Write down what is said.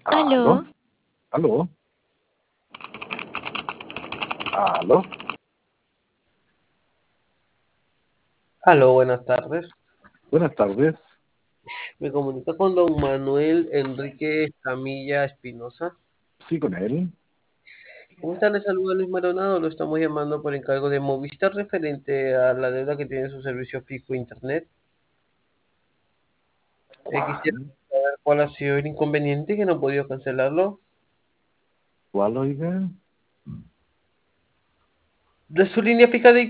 ¿Aló? Aló, aló, aló. Aló, buenas tardes. Buenas tardes. Me comunica con don Manuel Enrique Camilla Espinosa. Sí, con él. ¿Cómo está? Le saluda Luis Maldonado. Lo estamos llamando por encargo de Movistar referente a la deuda que tiene su servicio fijo Internet. Quisiera ¿Cuál? saber cuál ha sido el inconveniente que no ha podido cancelarlo. ¿Cuál, oiga? De su línea fija de